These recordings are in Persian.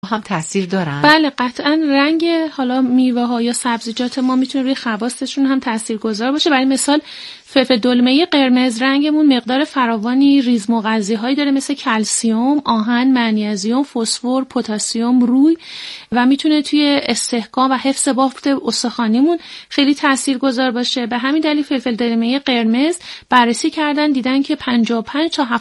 هم تاثیر دارن؟ بله قطعا رنگ حالا میوه ها یا سبزیجات ما میتونه روی خواصشون هم تاثیرگذار باشه. برای مثال فلفل دلمه قرمز رنگمون مقدار فراوانی ریز مغذی‌هایی داره مثل کلسیم، آهن، منیزیم، فسفر، پتاسیم، روی و میتونه توی استحکام و حفظ بافت استخوانیمون خیلی تاثیرگذار باشه. به همین دلیل فلفل دلمه قرمز بررسی کردن دیدن که 55 تا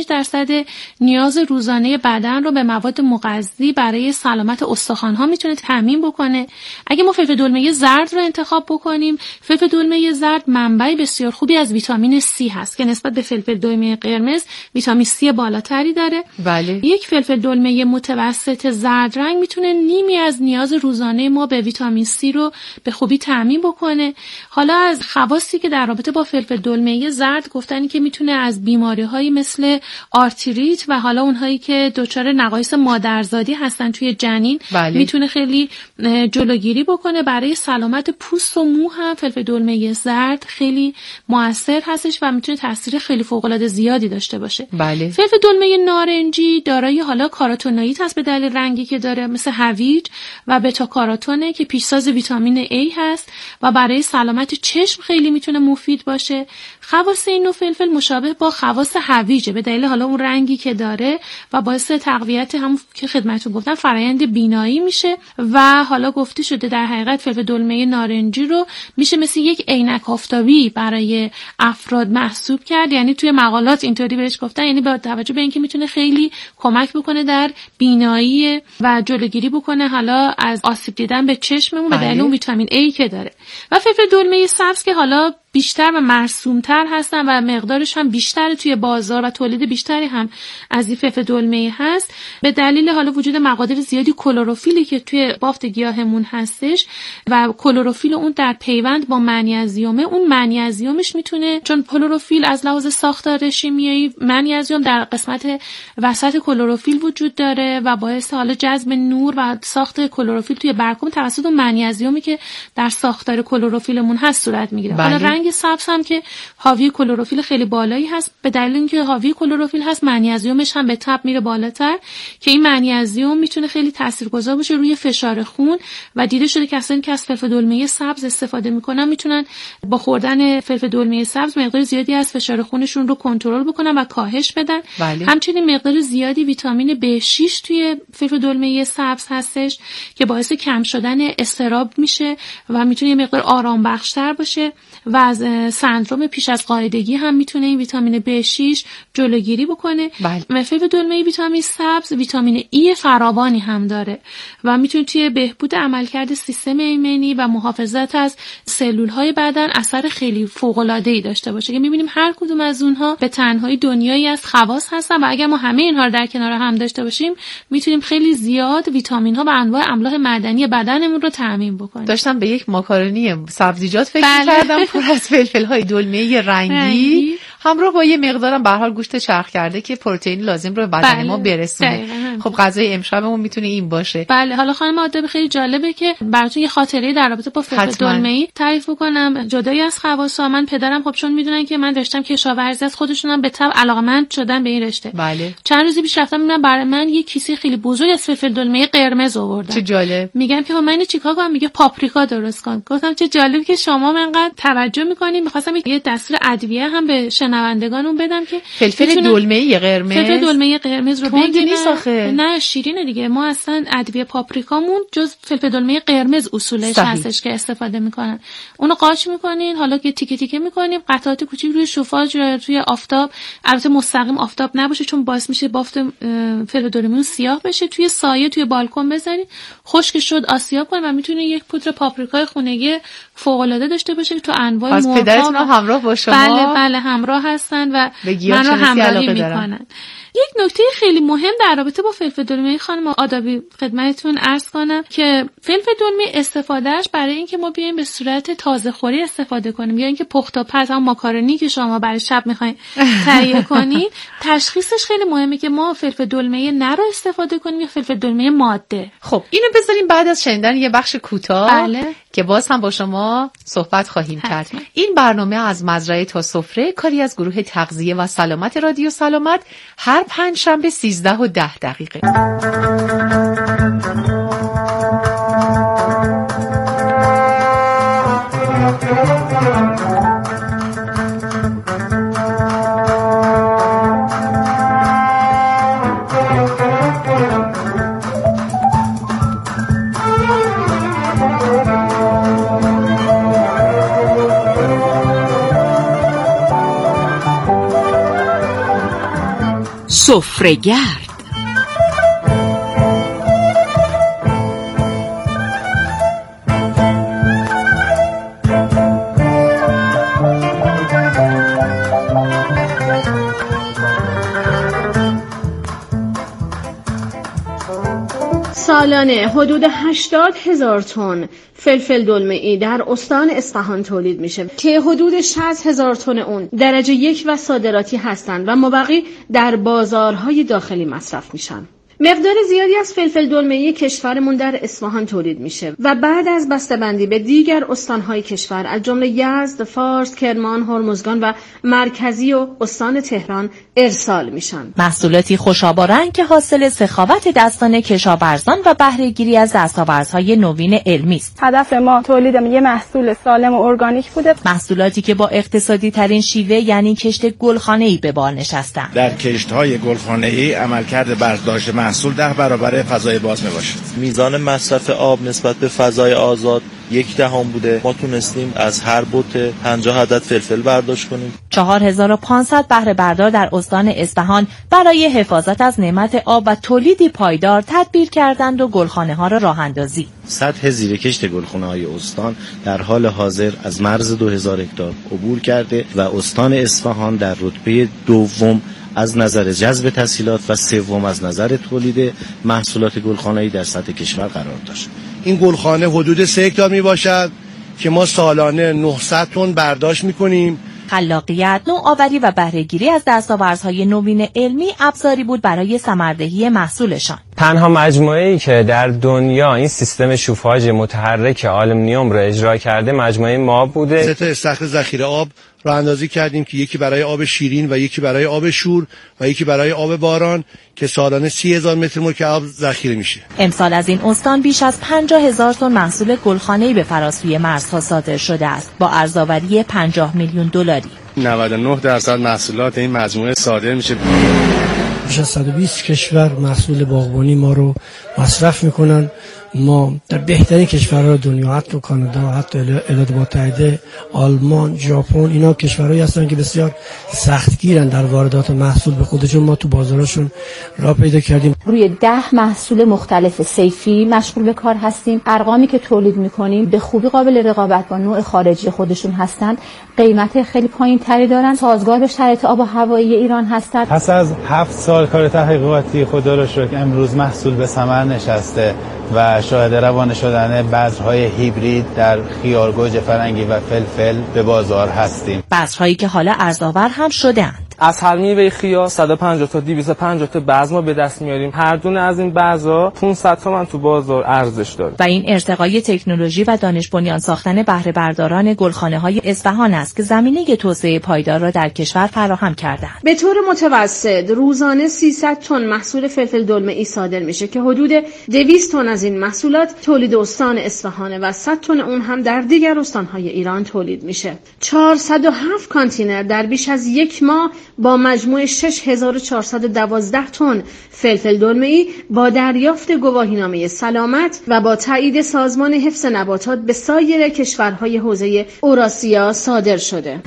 75% نیاز روزانه بدن رو به مواد مغذی برای سلامت استخوان‌ها میتونه تامین بکنه. اگه ما فلفل دلمه زرد رو انتخاب بکنیم، فلفل دلمه زرد منبع بسیار خوبی از ویتامین C هست که نسبت به فلفل دلمه قرمز ویتامین C بالاتری داره. بله. یک فلفل دلمه متوسط زرد رنگ میتونه نیمی از نیاز روزانه ما به ویتامین C رو به خوبی تامین بکنه. حالا از خواصی که در رابطه با فلفل دلمه زرد گفتن که میتونه از بیماری‌هایی مثل آرتریت و حالا اونهایی که دچار نقایص مادرزادی هستن توی جنین بله. میتونه خیلی جلوگیری بکنه. برای سلامت پوست و مو هم فلفل دلمه زرد خیلی مؤثر هستش و میتونه تاثیر خیلی فوق‌العاده زیادی داشته باشه. بله. فلفل دلمه نارنجی دارای حالا کاروتونوئید هست به دلیل رنگی که داره مثل هویج و بتا کاروتونه که پیشساز ویتامین A هست و برای سلامت چشم خیلی میتونه مفید باشه. خواص این نوع فلفل مشابه با خواص هویجه به دلیل حالا اون رنگی که داره و باعث تقویت هم که خدمتتون گفتم فرآیند بینایی میشه و حالا گفته شده در حقیقت فلفل دلمه نارنجی رو میشه مثل یک عینک آفتابی برای افراد محسوب کرد. یعنی توی مقالات اینطوری بهش گفتن، یعنی با توجه به اینکه میتونه خیلی کمک بکنه در بینایی و جلوگیری بکنه حالا از آسیب دیدن به چشممون به دلیل اون ویتامین A که داره. و فلفل دلمه سبز که حالا بیشتر و مرسوم‌تر هستن و مقدارش هم بیشتره توی بازار و تولید بیشتری هم از این فلفل دلمه هست به دلیل حالا وجود مقادیر زیادی کلروفیلی که توی بافت گیاهمون هستش و کلروفیل اون در پیوند با منیزیمه. اون منیزیمش میتونه، چون کلروفیل از لحاظ ساختار شیمیایی منیزیم در قسمت وسط کلروفیل وجود داره و باعث حالا جذب نور و ساخت کلروفیل توی برگم توسط منیزیمی که در ساختار کلروفیلمون هست صورت میگیره. حالا رنگ سبز هم که حاوی کلروفیل خیلی بالایی هست به دلیل اینکه حاوی کلروفیل هست منیزیمش هم به تبع میره بالاتر که این منیزیم میتونه خیلی تاثیرگذار باشه روی فشار خون و دیده شده کسانی که از فلفل دلمه سبز استفاده میکنن میتونن با خوردن فلفل دلمه سبز مقدار زیادی از فشار خونشون رو کنترل بکنن و کاهش بدن. همچنین مقدار زیادی ویتامین B6 توی فلفل دلمه سبز هستش که باعث کم شدن اضطراب میشه و میتونه یه مقدار آرام بخشتر باشه و از سندروم پیش از قاعدگی هم میتونه این ویتامین B6 جلوگیری بکنه. فلفل دلمه ویتامین سبز ویتامین E فراوانی هم داره و میتونه توی بهبود عملکرد سیستم ایمنی و محافظت از سلول‌های بدن اثر خیلی فوق‌العاده‌ای داشته باشه که می‌بینیم هر کدوم از اونها به تنهایی دنیایی از خواص هستن و اگر ما همه اینها رو در کنار هم داشته باشیم میتونیم خیلی زیاد ویتامین‌ها و انواع املاح معدنی بدنمون رو تامین بکنیم. داشتم به یک ماکارونی سبزیجات فکر کردم پر از فلفل‌های دلمه رنگی همراه با یه مقدارم به هر حال گوشت چرخ کرده که پروتئین لازم رو به بدن ما برسونه. خب غذای امشبمون میتونه این باشه. بله. حالا خانم آداب خیلی جالبه که براتون یه خاطره در رابطه با فلفل دلمه‌ای تعریف بکنم. جدای از خواص‌ها من پدرم خب چون میدونن که من داشتم کشاورزی از خودشونم به تبع علاقه‌مند شدن به این رشته. بله. چند روزی پیش رفتم میگم برای من یه کیسه خیلی بزرگ از فلفل دلمه قرمز آوردن. چه جالب. میگم که من اینو چیکار کنم؟ میگه پاپریکا درست کن. گفتم چه جالب که شما انقدر توجه میکنین. می‌خواستم یه دستور ادویه هم به شنوندگانمون بدم که فلفل دلمه قرمز، فلفل دلمه قرمز رو بگیرن. نه شیرینه دیگه. ما اصلا ادویه پاپریکامون جز فلفل دلمه قرمز اصولش هستش که استفاده میکنن. اونو قاچ میکنین، حالا که تیکه تیکه میکنیم، قطعات کوچیک روی شوفاژ روی آفتاب، البته مستقیم آفتاب نباشه چون باعث میشه بافت فلفل دلمه سیاه بشه، توی سایه توی بالکن بذارین، خشک شد آسیاب کنین و میتونه یک پودر پاپریکای خونگی فوق العاده داشته باشه که تو انواع از پدرتون همراه با شما؟ بله همراه هستن و من رو همراهی میکنن. یک نکته خیلی مهم در رابطه با فلفل دلمه خانم آدابی خدمتتون عرض کنم که فلفل دلمه استفادهش برای اینکه ما بیایم به صورت تازه خوری استفاده کنیم یا اینکه پخت و پز هم ماکارونی که شما برای شب میخواین تهیه کنین، تشخیصش خیلی مهمه که ما فلفل دلمه نه رو استفاده کنیم یا فلفل دلمه ماده. خب اینو بذاریم بعد از شنیدن یه بخش کوتاه که باز هم با شما صحبت خواهیم کرد. این برنامه از مزرعه تا سفره کاری از گروه تغذیه و سلامت رادیو سلامت هر 5 شنبه 13:10 سفره‌گرد. سالانه حدود 80,000 تن فلفل دلمه‌ای در استان اصفهان تولید میشه که حدود 60,000 تن اون درجه 1 و صادراتی هستند و مابقی در بازارهای داخلی مصرف میشن. مقدار زیادی از فلفل دلمه‌ای کشورمون در اصفهان تولید میشه و بعد از بسته‌بندی به دیگر استانهای کشور از جمله یزد، فارس، کرمان، هرمزگان و مرکزی و استان تهران ارسال میشن. محصولاتی خوشاب و رنگ که حاصل سخاوت دستان کشاورزان و بهره گیری از دستاوردهای نوین علمی است. هدف ما تولید یه محصول سالم و ارگانیک بوده. محصولاتی که با اقتصادی ترین شیوه یعنی کشت گلخانه‌ای به بار نشستند. در کشت‌های گلخانه‌ای عملکرد برداشت محصول 10 برابر فضای باز میباشد. میزان مصرف آب نسبت به فضای آزاد 0.1 بوده. ما تونستیم از هر بوته 50 عدد فلفل برداشت کنیم. 4500 بهره بردار در استان اصفهان برای حفاظت از نعمت آب و تولیدی پایدار تدبیر کردند و گلخانه‌ها را راه اندازی. سطح زیرکشت گلخانه‌های استان در حال حاضر از مرز 2000 هکتار عبور کرده و استان اصفهان در رتبه دوم از نظر جذب تسهیلات و سوم از نظر تولید محصولات گلخانه‌ای در سطح کشور قرار داشت. این گلخانه حدود 3 هکتار میباشد که ما سالانه 900 تن برداشت میکنیم. خلاقیت، نوآوری و بهره‌گیری از دستاوردهای نوین علمی ابزاری بود برای ثمردهی محصولشان. تنها مجموعه‌ای که در دنیا این سیستم شوفاژ متحرک آلومینیوم را اجرا کرده مجموعه ما بوده. 3 تا استخر ذخیره آب راه اندازی کردیم که یکی برای آب شیرین و یکی برای آب شور و یکی برای آب باران که سالانه 30,000 متر مکعب ذخیره میشه. امسال از این استان بیش از 50,000 تن محصول گلخانه‌ای به فراسوی مرزها صادر شده است با ارزآوری 50 میلیون دلاری. 99% محصولات این مجموعه صادر میشه. بیش از 120 کشور محصول باغبانی ما رو مصرف میکنن. ما در بهترین کشورهای دنیا، حتی کانادا، حتی ایالات متحده، آلمان، ژاپن، اینا کشورهایی هستن که بسیار سختگیرن در واردات محصول به خودشون. ما تو بازارشون راه پیدا کردیم. روی 10 محصول مختلف صیفی مشغول به کار هستیم. ارقامی که تولید میکنیم به خوبی قابل رقابت با نوع خارجی خودشون هستن. قیمت خیلی پایین تری دارن، سازگار به شرایط آب و هوایی ایران هستن. پس از 7 سال کار تحقیقاتی خدا را شکر امروز محصول به ثمر نشسته و شاهد روانه شدن بذرهای هیبرید در خیار، گوجه فرنگی و فلفل به بازار هستیم. بذرهایی که حالا ارزآور هم شده‌اند. از هر میوه خیار 150 تا 250 تا بذر ما به دست میاریم. هر دونه از این بذرها 500 تومان تو بازار ارزش داره. و این ارتقای تکنولوژی و دانش بنیان ساختن بهره برداران گلخانه‌های اصفهان است که زمینه توسعه پایدار را در کشور فراهم کردند. به طور متوسط روزانه 300 تن محصول فلفل دلمه‌ای صادر میشه که حدود 200 تن از این محصولات تولید استان اصفهان و 100 تن اون هم در دیگر استان‌های ایران تولید میشه. 407 کانتینر در بیش از یک ماه با مجموع 6412 تن فلفل دلمه‌ای با دریافت گواهینامه سلامت و با تایید سازمان حفظ نباتات به سایر کشورهای حوزه اوراسیا صادر شده.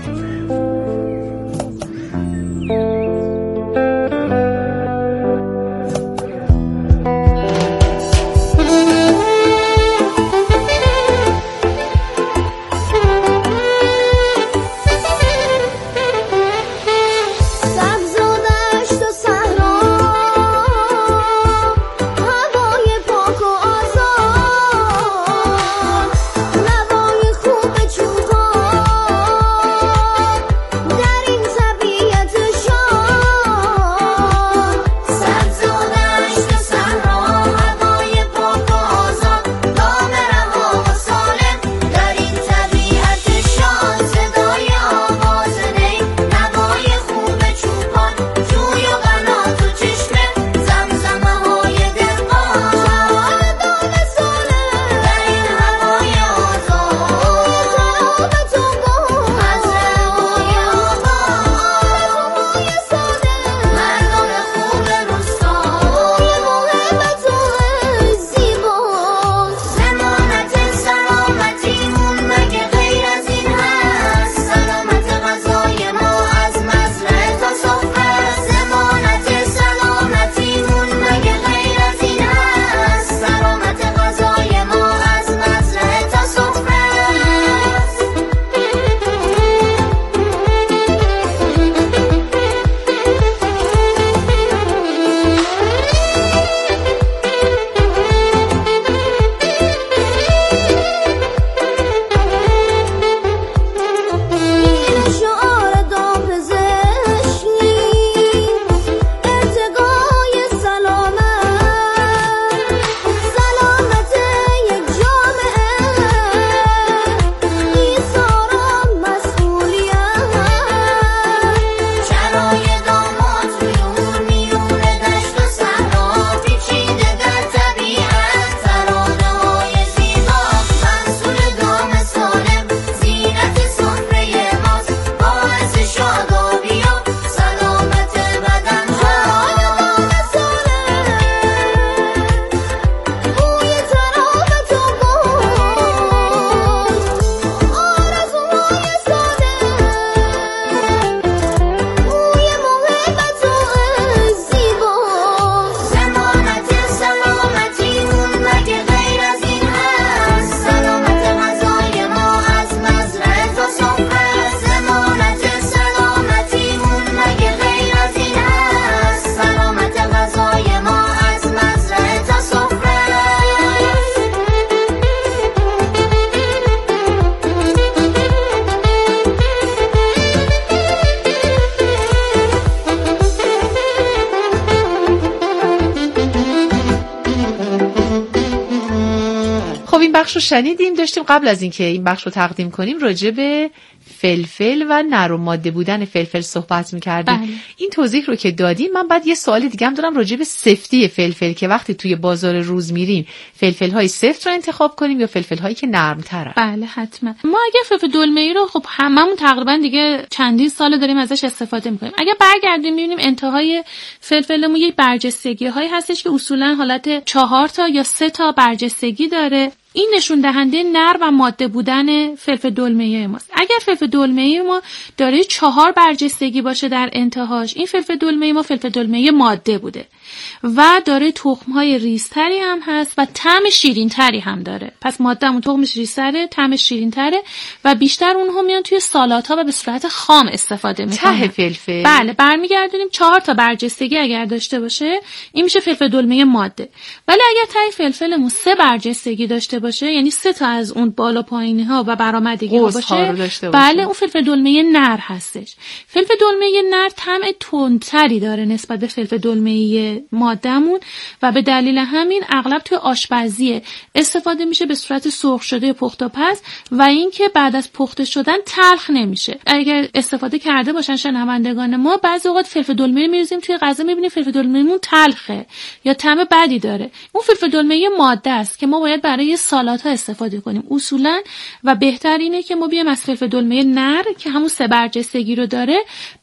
بخش رو شنیدیم. داشتیم قبل از اینکه این بخش رو تقدیم کنیم راجع به فلفل و نرم ماده بودن فلفل صحبت می‌کردیم. این توضیح رو که دادیم، من بعد یه سوال دیگه هم دارم راجع به سفتی فلفل، که وقتی توی بازار روز میریم فلفل‌های سفت رو انتخاب کنیم یا فلفل‌هایی که نرم‌ترن. بله حتما. ما اگه فلفل دلمه‌ای رو خب هممون تقریبا دیگه چندین سال داریم ازش استفاده می‌کنیم. اگه برگردیم می‌بینیم انتهای فلفلمون یک برجستگی‌هایی هستش که اصولاً حالت 4 تا یا 3 تا برجستگی داره. این نشون دهنده نر و ماده بودن فلفل دلمه‌ای ماست. اگر فلفل دلمه‌ای ما داره 4 برجستگی باشه در انتهاش، این فلفل دلمه‌ای ما فلفل دلمه‌ای ماده بوده و داره تخم‌های ریزتری هم هست و طعم شیرین‌تری هم داره. پس ماده‌مون تخمش ریزتره، طعمش شیرین‌تره و بیشتر اونها میان توی سالات‌ها و به صورت خام استفاده می‌کنن. ته فلفل. بله، برمیگردونیم 4 تا برجستگی اگر داشته باشه، این میشه فلفل دلمه‌ای ماده. ولی اگر ته فلفلمون 3 برجستگی داشته باشه، یعنی 3 تا از اون بالا پایین‌ها و برآمدگی‌ها باشه، بله اون فلفل دلمه‌ای نر هستش. فلفل دلمه‌ای نر طعم تندتری داره نسبت به فلفل دلمه‌ای ماده‌مون و به دلیل همین اغلب توی آشپزی استفاده میشه به صورت سرخ شده پخت و پز و اینکه بعد از پخته شدن تلخ نمیشه. اگر استفاده کرده باشن شنوندگان ما، بعضی اوقات فلفل دلمه‌ای می‌ریزیم توی غذا، می‌بینیم فلفل دلمه‌مون تلخه یا طعم بدی داره. اون فلفل دلمه‌ای ماده است که ما باید برای سالات‌ها استفاده کنیم اصولاً و بهتر اینه که ما بیایم از فلفل دلمه‌ای نر که همون 3 برجستگی رو داره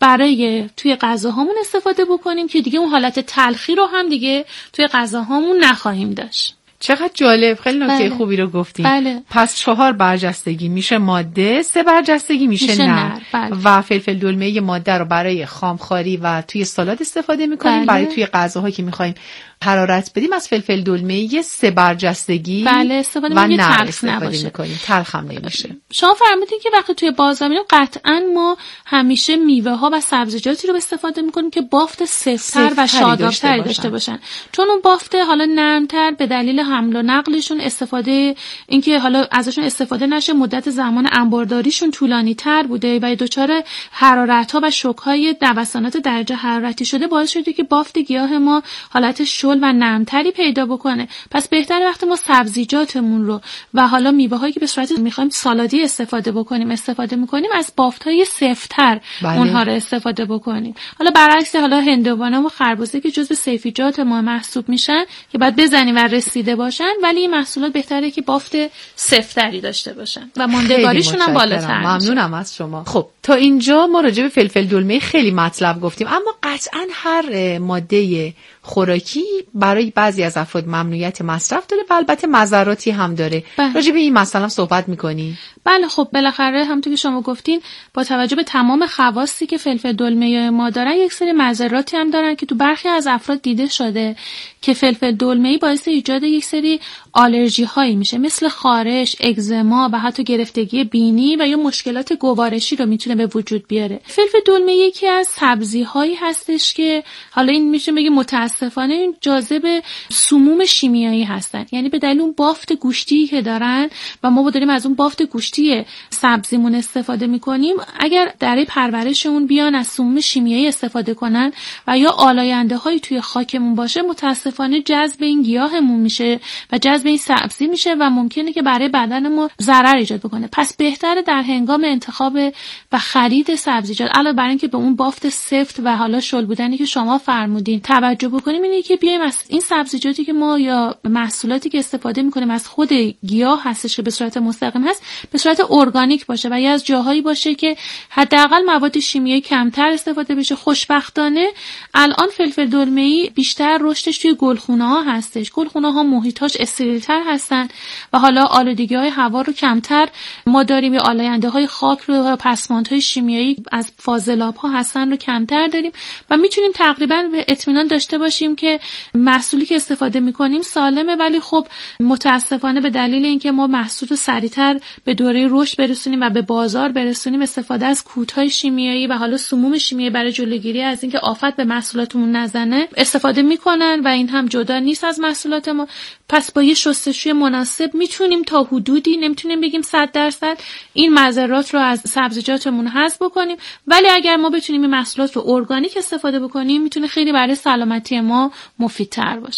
برای توی غذاهامون استفاده بکنیم که دیگه اون حالت تلخی رو هم دیگه توی غذاهامون نخواهیم داشت. چقدر جالب، خیلی نکته خوبی رو گفتیم. بله. پس 4 برجستگی میشه ماده، 3 برجستگی میشه نر. بله. و فلفل دلمه‌ای ماده رو برای خامخواری و توی سالاد استفاده میکنیم. برای توی غذاها که میخوایم حرارت بدیم از فلفل دلمه‌ای 3 برجستگی استفاده و نر استفاده میکنیم. تلخ هم نمیشه. شما فرمودین که وقتی توی بازار میریم قطعاً ما همیشه میوه ها و سبزیجاتی رو استفاده میکنیم که بافت سفت‌تر و شاداب‌تر داشته باشن، چون اون بافت حالا نرم‌تر به دلیل حمل و نقلشون استفاده اینکه حالا ازشون استفاده نشه، مدت زمان انبارداریشون طولانی‌تر بوده و دچار حرارت‌ها و شوک‌های نوسانات درجه حرارتی شده، باعث شده که بافت گیاه ما حالت شل و نرمتری پیدا بکنه. پس بهتره وقتی ما سبزیجاتمون رو و حالا میوه‌هایی که به صورت می‌خوایم سالادی استفاده می‌کنیم از بافت‌های سفت‌تر اونها رو استفاده بکنیم. حالا برعکس حالا هندوانه و خربزه که جزو سیفیجات ما محسوب میشن که بعد بزنیم و رسیده باشن، ولی این محصولات بهتره که بافت سفتری داشته باشن و ماندگاریشون هم بالاتر. ممنونم از شما. خب تا اینجا ما راجع به فلفل دلمه‌ای خیلی مطلب گفتیم، اما قطعاً هر ماده خوراکی برای بعضی از افراد ممنوعیت مصرف داره و البته مضراتی هم داره. راجع به این مثلا صحبت می‌کنی؟ بله، خب بالاخره همونطور که شما گفتین با توجه به تمام خواصی که فلفل دلمه‌ای ما دارن، یک سری مضراتی هم دارن که تو برخی از افراد دیده شده که فلفل دلمه‌ای باعث ایجاد یک سری آلرژی هایی میشه، مثل خارش، اگزما و حتی گرفتگی بینی و یا مشکلات گوارشی رو میتونه به وجود بیاره. فلفل دلمه‌ای یکی از سبزی هایی هستش که حالا این میشه بگیم متاسفانه این جاذب سموم شیمیایی هستن، یعنی به دلیل اون بافت گوشتی که دارن و ما داریم از اون بافت گوشتی سبزیمون استفاده میکنیم، اگر در پرورشمون بیان از سموم شیمیایی استفاده کنن و یا آلاینده هایی توی خاکمون باشه، متاسفانه جذب این گیاهمون میشه و جذب این سبزی میشه و ممکنه که برای بدن ما ضرر ایجاد بکنه. پس بهتره در هنگام انتخاب و خرید سبزیجات علاوه بر اینکه به اون بافت سفت و حالا شل بودنی که شما فرمودین توجه بکنیم، اینه که بیایم از این سبزیجاتی که ما یا محصولاتی که استفاده میکنیم از خود گیاه هستش که به صورت مستقیم هست، به صورت ارگانیک باشه و یا از جاهایی باشه که حداقل مواد شیمیایی کمتر استفاده بشه. خوشبختانه الان فلفل دلمه‌ای بیشتر رشدش توی گلخونه‌ها هستش. گلخونه‌ها محیطاش استریل‌تر هستن و حالا آلودگی‌های هوا رو کمتر ما داریم، یا آلاینده‌های خاک رو، پسماندهای شیمیایی از فاضلاب‌ها هستن رو کمتر داریم و میتونیم تقریبا به اطمینان داشته باشیم که محصولی که استفاده می‌کنیم سالمه. ولی خب متاسفانه به دلیل اینکه ما محصول رو سریعتر به دوره رشد برسونیم و به بازار برسونیم، استفاده از کودهای شیمیایی و حالا سموم شیمیایی برای جلوگیری از اینکه آفت به محصولاتمون نزنه استفاده میکنن و این هم جدا نیست از محصولات ما. پس با یه شستشوی مناسب میتونیم تا حدودی، نمیتونیم بگیم 100% این مضرات رو از سبزیجاتمون حذف بکنیم، ولی اگر ما بتونیم این محصولات رو ارگانیک استفاده بکنیم میتونه خیلی برای سلامتی ما مفیدتر باشه.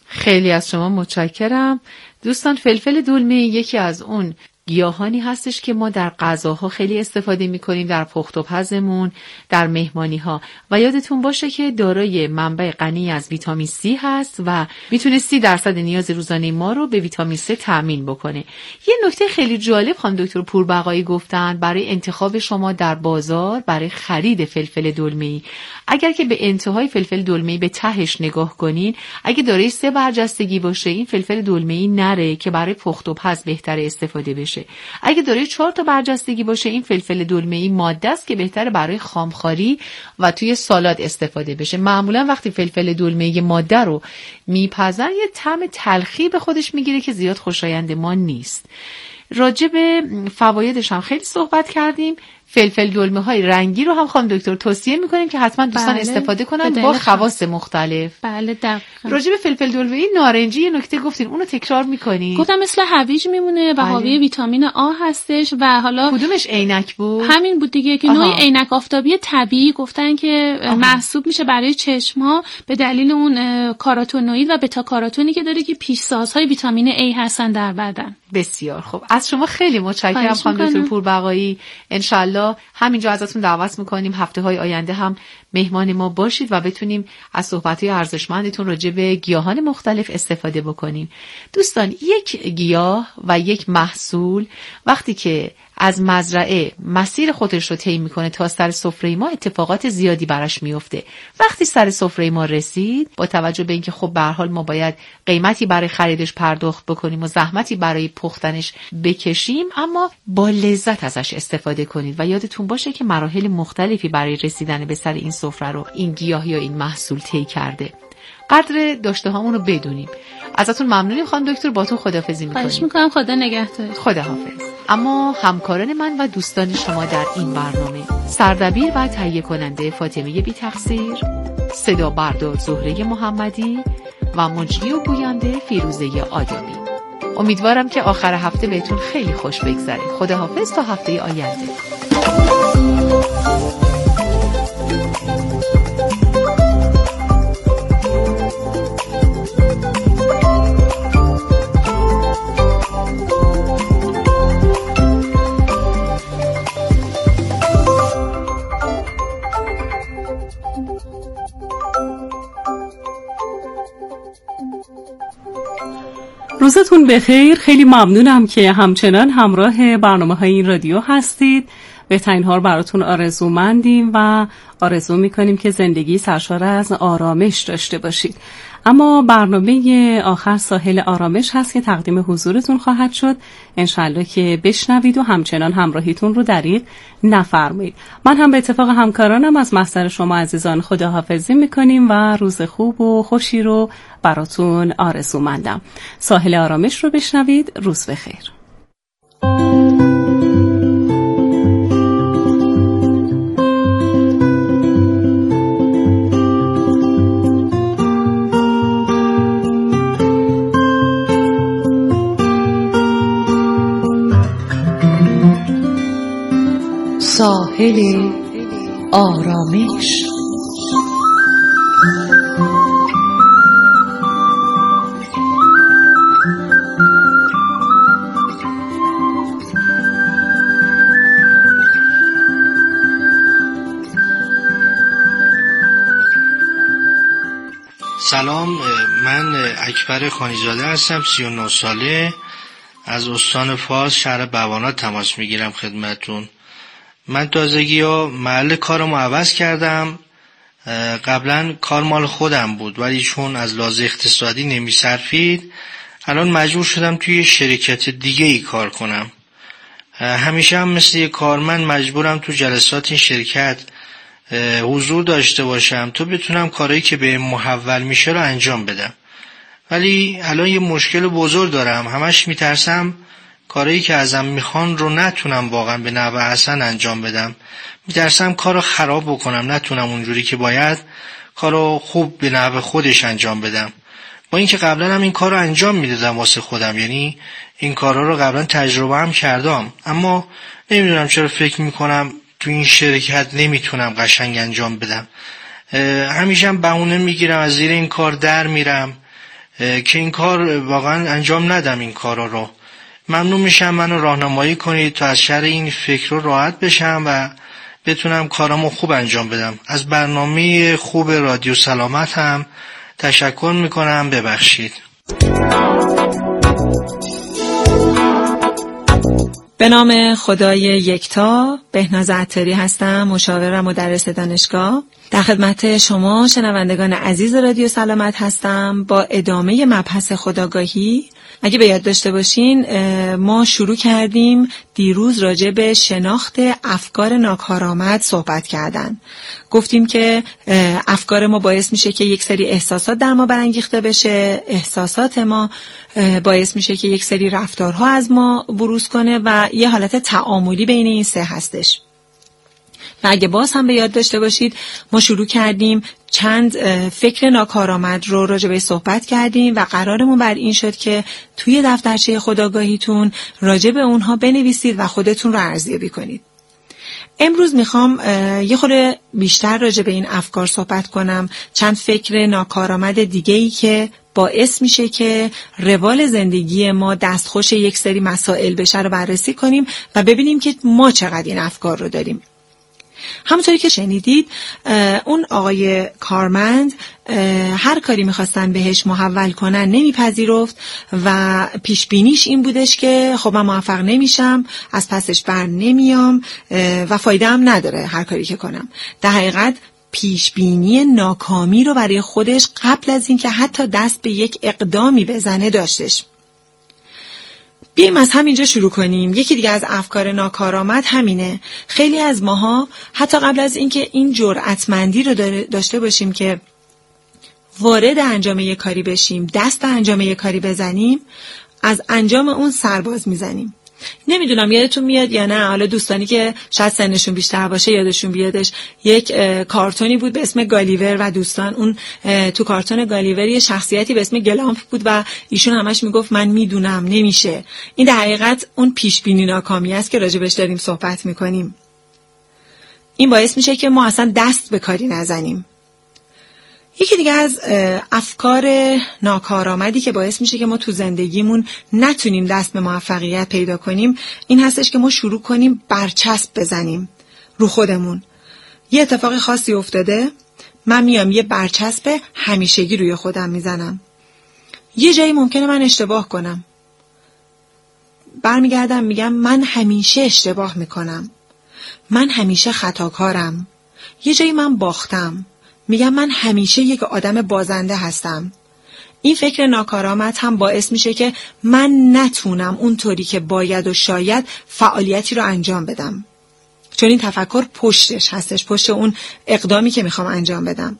خیلی از شما متشکرم. دوستان، فلفل دلمه یکی از اون گیاهانی هستش که ما در غذاها خیلی استفاده می‌کنیم، در پخت و پزمون، در مهمانی‌ها، و یادتون باشه که دارای منبع غنی از ویتامین C هست و میتونه 30% نیاز روزانه ما رو به ویتامین C تامین بکنه. یه نکته خیلی جالب خانم دکتر پوربقایی گفتن برای انتخاب شما در بازار برای خرید فلفل دلمه‌ای. اگر که به انتهای فلفل دلمه‌ای به تهش نگاه کنین، اگه دارای 3 برجستگی باشه، این فلفل دلمه‌ای نره که برای پخت و پز بهتر استفاده بشه. اگه داره 4 تا برجستگی باشه، این فلفل دلمه‌ای ماده است که بهتره برای خامخواری و توی سالاد استفاده بشه. معمولا وقتی فلفل دلمه‌ای ماده رو میپزن یه طعم تلخی به خودش میگیره که زیاد خوشایند ما نیست. راجع به فوایدش هم خیلی صحبت کردیم. فلفل دلمه های رنگی رو هم خانم دکتر توصیه میکنیم که حتما دوستان استفاده کنن با خواص مختلف. بله دقیقاً. راجع به فلفل دلمه نارنجی یه نکته گفتین، اونو تکرار میکنین؟ گفتم مثل هویج میمونه و حاوی ویتامین آ هستش. و حالا کدومش عینک بود؟ همین بود دیگه که نوع عینک آفتابی طبیعی گفتن که محسوب میشه برای چشم‌ها به دلیل اون کاروتونوئید و بتا کاروتونی که داره که پیشسازهای ویتامین A هستن در بدن. بسیار خوب. از شما خیلی متشکرم خانم دکتر پوربقایی. انشالله همینجا ازتون دعوت میکنیم هفته‌های آینده هم مهمان ما باشید و بتونیم از صحبت‌های ارزشمندتون راجع به گیاهان مختلف استفاده بکنیم. دوستان، یک گیاه و یک محصول وقتی که از مزرعه مسیر خودش رو طی میکنه تا سر سفره ما، اتفاقات زیادی براش میفته. وقتی سر سفره ما رسید، با توجه به اینکه خب به هر حال ما باید قیمتی برای خریدش پرداخت بکنیم و زحمتی برای پختنش بکشیم، اما با لذت ازش استفاده کنید و یادتون باشه که مراحل مختلفی برای رسیدن به سر این سفره رو این گیاه یا این محصول طی کرده. قدر داشته هامون رو بدونیم. ازتون ممنونیم خانم دکتر، باتون خداحافظی میکنیم. خواهش میکنم، خدا نگهدار. خداحافظ. اما همکاران من و دوستان شما در این برنامه، سردبیر و تهیه کننده فاطمه بی تقصیر، صدا بردار زهره محمدی و مجری و گوینده فیروزه آدمی. امیدوارم که آخر هفته بهتون خیلی خوش بگذره. خداحافظ تا هفته آینده. روزتون بخیر. خیلی ممنونم که همچنان همراه برنامه‌های این رادیو هستید. بهترین ها رو براتون آرزومندیم و آرزو میکنیم که زندگی سرشار از آرامش داشته باشید. اما برنامه آخر ساحل آرامش هست که تقدیم حضورتون خواهد شد. انشالله که بشنوید و همچنان همراهیتون رو دریغ نفرمایید. من هم به اتفاق همکارانم از محضر شما عزیزان خداحافظی میکنیم و روز خوب و خوشی رو براتون آرزومندم. ساحل آرامش رو بشنوید. روز بخیر. ساحل آرامش. سلام، من اکبر خانیزاده هستم، 39 ساله، از استان فارس شهر بوانات تماس میگیرم خدمتون. من تازگی محل کارمو عوض کردم. قبلا کار مال خودم بود ولی چون از لحاظ اقتصادی نمیصرفید الان مجبور شدم توی شرکت دیگه ای کار کنم. همیشه هم مثل یک کارمند مجبورم تو جلسات این شرکت حضور داشته باشم تا بتونم کارهایی که به محول میشه رو انجام بدم. ولی الان یه مشکل بزرگ دارم، همش میترسم کارهایی که ازم میخوان رو نتونم واقعا به نحو احسن انجام بدم. میترسم کارو خراب بکنم، نتونم اونجوری که باید کارو خوب به نحو خودش انجام بدم. با اینکه قبلا هم این کارو انجام میدادم واسه خودم، یعنی این کارا رو قبلا تجربه هم کردم، اما نمیدونم چرا فکر میکنم تو این شرکت نمیتونم قشنگ انجام بدم. همیشه هم بهونه میگیرم، از زیر این کار در میرم، که این کار واقعا انجام ندم. این کارا رو ممنون میشم منو راهنمایی کنید تا از شر این فکر رو راحت بشم و بتونم کارامو خوب انجام بدم. از برنامه خوب رادیو سلامت هم تشکر میکنم. ببخشید. به نام خدای یکتا، بهناز عطاری هستم، مشاور و مدرس دانشگاه. در خدمت شما شنوندگان عزیز رادیو سلامت هستم با ادامه مبحث خودآگاهی. اگه به یاد داشته باشین ما شروع کردیم دیروز راجع به شناخت افکار ناکارآمد صحبت کردن. گفتیم که افکار ما باعث میشه که یک سری احساسات در ما برانگیخته بشه، احساسات ما باعث میشه که یک سری رفتارها از ما بروز کنه و یه حالت تعاملی بین این سه هستش. و اگه باز هم به یاد داشته باشید ما شروع کردیم چند فکر ناکارآمد رو راجع به صحبت کردیم و قرارمون بر این شد که توی دفترچه خودآگاهیتون راجع به اونها بنویسید و خودتون رو ارزیابی کنید. امروز میخوام یه خورده بیشتر راجع به این افکار صحبت کنم، چند فکر ناکارآمد دیگه‌ای که باعث میشه که روال زندگی ما دستخوش یک سری مسائل بشه رو بررسی کنیم و ببینیم که ما چقدر این افکار رو داریم. همونطوری که شنیدید اون آقای کارمند هر کاری میخواستن بهش محول کنن نمیپذیرفت و پیشبینیش این بودش که خب من موفق نمیشم، از پسش بر نمیام و فایده هم نداره هر کاری که کنم. در حقیقت پیشبینی ناکامی رو برای خودش قبل از اینکه حتی دست به یک اقدامی بزنه داشتش. بیاییم از همینجا شروع کنیم. یکی دیگه از افکار ناکارآمد همینه. خیلی از ماها حتی قبل از اینکه این جرأتمندی رو داشته باشیم که وارد انجام یک کاری بشیم، دست به انجام یک کاری بزنیم، از انجام اون سرباز میزنیم. نمیدونم یادتون میاد یا نه، حالا دوستانی که شاید سنشون بیشتر باشه یادشون بیادش، یک کارتونی بود به اسم گالیور و دوستان. اون تو کارتون گالیور یه شخصیتی به اسم گلامپ بود و ایشون همش میگفت من میدونم نمیشه. این در حقیقت اون پیشبینی ناکامی است که راجبش داریم صحبت میکنیم. این باعث میشه که ما اصلا دست به کاری نزنیم. یکی دیگه از افکار ناکارآمدی که باعث میشه که ما تو زندگیمون نتونیم دست به موفقیت پیدا کنیم این هستش که ما شروع کنیم برچسب بزنیم رو خودمون. یه اتفاق خاصی افتاده، من میام یه برچسب همیشگی روی خودم میزنم. یه جایی ممکنه من اشتباه کنم، برمیگردم میگم من همیشه اشتباه میکنم، من همیشه خطاکارم. یه جایی من باختم، میگم من همیشه یک آدم بازنده هستم. این فکر ناکارآمد هم باعث میشه که من نتونم اونطوری که باید و شاید فعالیتی رو انجام بدم، چون این تفکر پشتش هستش، پشت اون اقدامی که میخوام انجام بدم.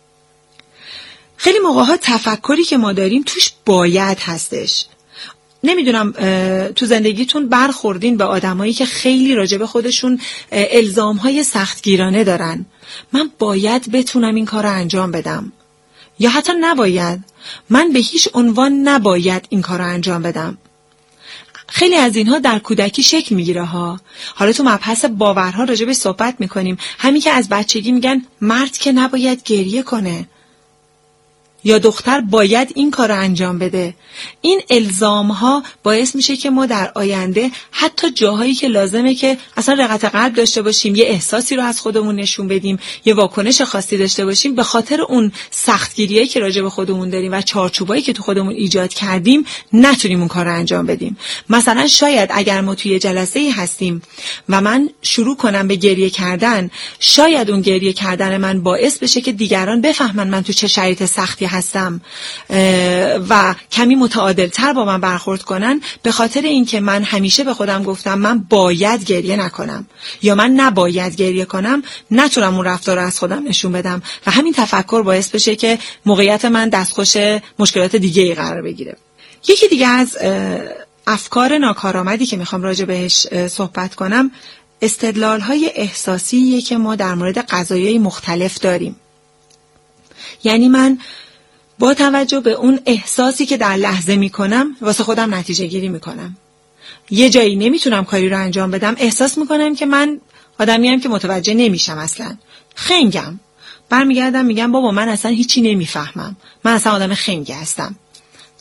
خیلی موقع‌ها تفکری که ما داریم توش باید هستش. نمیدونم تو زندگیتون برخوردین به آدمایی که خیلی راجع به خودشون الزام‌های سختگیرانه دارن. من باید بتونم این کار رو انجام بدم، یا حتی نباید، من به هیچ عنوان نباید این کار رو انجام بدم. خیلی از اینها در کودکی شکل میگیره ها. حالا تو مبحث باورها راجع به صحبت میکنیم. همین که از بچگی میگن مرد که نباید گریه کنه یا دختر باید این کار رو انجام بده. این الزام ها باعث میشه که ما در آینده حتی جاهایی که لازمه که اصلا رقت قلب داشته باشیم، یه احساسی رو از خودمون نشون بدیم، یه واکنش خاصی داشته باشیم، به خاطر اون سختگیریایی که راجع به خودمون داریم و چارچوبایی که تو خودمون ایجاد کردیم نتونیم اون کار رو انجام بدیم. مثلا شاید اگر ما توی جلسه‌ای هستیم و من شروع کنم به گریه کردن، شاید اون گریه کردن من باعث بشه که دیگران بفهمن من تو چه شرایط سختی هستم و کمی متعادل‌تر با من برخورد کنن، به خاطر اینکه من همیشه به خودم گفتم من باید گریه نکنم یا من نباید گریه کنم، نتونم اون رفتار رو از خودم نشون بدم و همین تفکر باعث بشه که موقعیت من دستخوش مشکلات دیگه‌ای قرار بگیره. یکی دیگه از افکار ناکارآمدی که میخوام راجع بهش صحبت کنم استدلال‌های احساسیه که ما در مورد قضایای مختلف داریم. یعنی من با توجه به اون احساسی که در لحظه میکنم واسه خودم نتیجه گیری میکنم. یه جایی نمیتونم کاری رو انجام بدم، احساس میکنم که من آدمیم که متوجه نمیشم، اصلا خنگم. برمیگردم میگم بابا من اصلا هیچی نمیفهمم، من اصلا آدم خنگی هستم.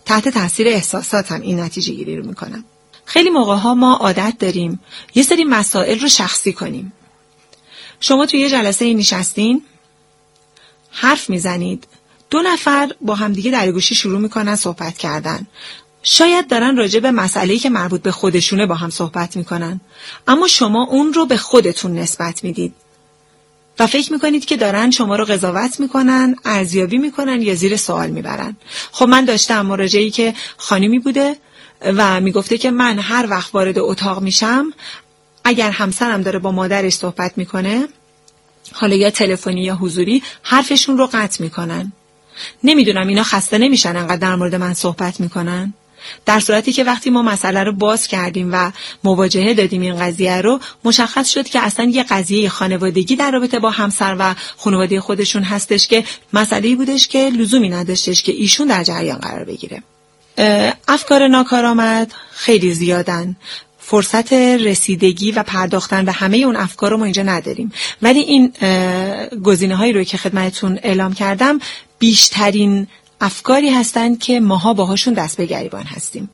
تحت تاثیر احساساتم این نتیجه گیری رو میکنم. خیلی موقع‌ها ما عادت داریم یه سری مسائل رو شخصی کنیم. شما توی یه جلسه نشستین، حرف میزنید، 2 نفر با همدیگه در گوشی شروع میکنن صحبت کردن. شاید دارن راجع به مسئله‌ای که مربوط به خودشونه با هم صحبت میکنن، اما شما اون رو به خودتون نسبت میدید و فکر میکنید که دارن شما رو قضاوت میکنن، ارزیابی میکنن یا زیر سوال میبرن. خب من داشتم مراجعه‌ای که خانمی بوده و میگفته که من هر وقت وارد اتاق میشم، اگر همسرم داره با مادرش صحبت میکنه، حالا یا تلفنی یا حضوری، حرفشون رو قطع میکنن. نمیدونم اینا خسته نمیشن انقدر در مورد من صحبت میکنن؟ در صورتی که وقتی ما مسئله رو باز کردیم و مواجهه دادیم این قضیه رو، مشخص شد که اصلا یه قضیه خانوادگی در رابطه با همسر و خانواده خودشون هستش که مسئله‌ای بودش که لزومی نداشتش که ایشون در جریان قرار بگیره. افکار ناکارآمد خیلی زیادن. فرصت رسیدگی و پرداختن به همه اون افکار رو ما اینجا نداریم، ولی این گزینه‌هایی رو که خدمتتون اعلام کردم بیشترین افکاری هستند که ماها باهاشون دست به گریبان هستیم.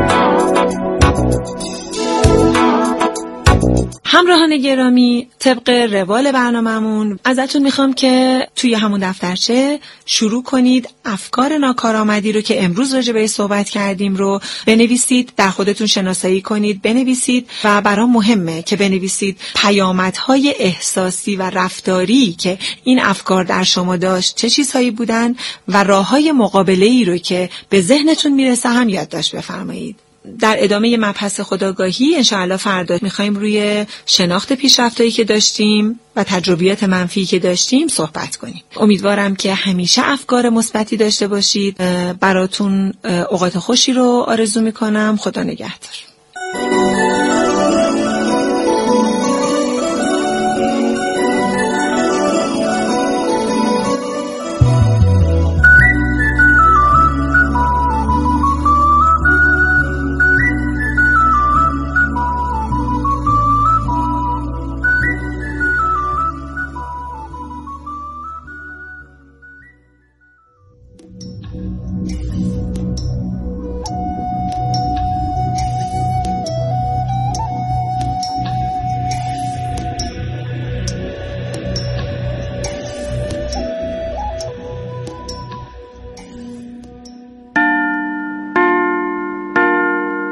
همراهان گرامی، طبق روال برنامه‌مون ازتون میخوام که توی همون دفترچه شروع کنید افکار ناکارآمدی رو که امروز راجع بهش صحبت کردیم رو بنویسید، در خودتون شناسایی کنید، بنویسید و برام مهمه که بنویسید پیامدهای احساسی و رفتاری که این افکار در شما داشت چه چیزهایی بودن و راههای مقابله‌ای رو که به ذهنتون میرسه هم یادداشت بفرمایید. در ادامه مبحث خودآگاهی انشاءالله فردا میخوایم روی شناخت پیشرفتایی که داشتیم و تجربیات منفی که داشتیم صحبت کنیم. امیدوارم که همیشه افکار مثبتی داشته باشید. براتون اوقات خوشی رو آرزو میکنم. خدا نگهدار.